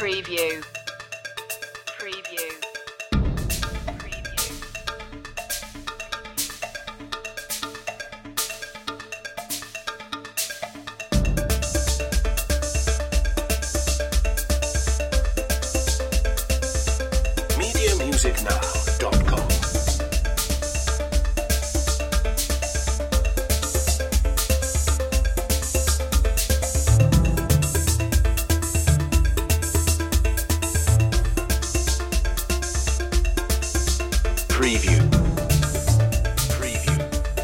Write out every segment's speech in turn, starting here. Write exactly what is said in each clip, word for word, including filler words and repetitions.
Preview. Preview. media music now dot com Preview. Preview.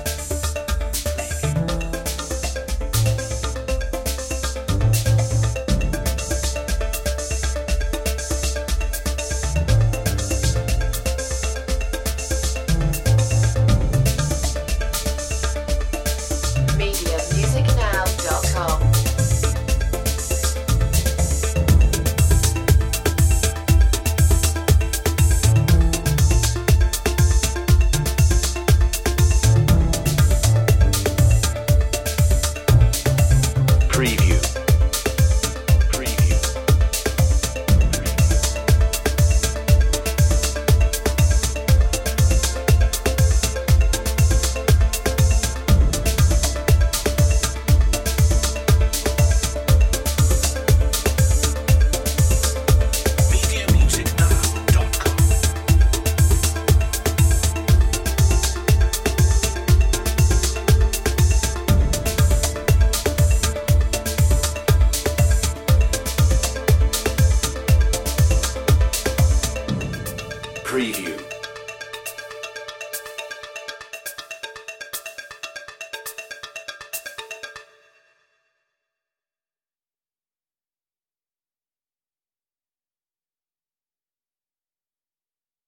media music now dot com. Preview. Preview. media music now dot com Preview.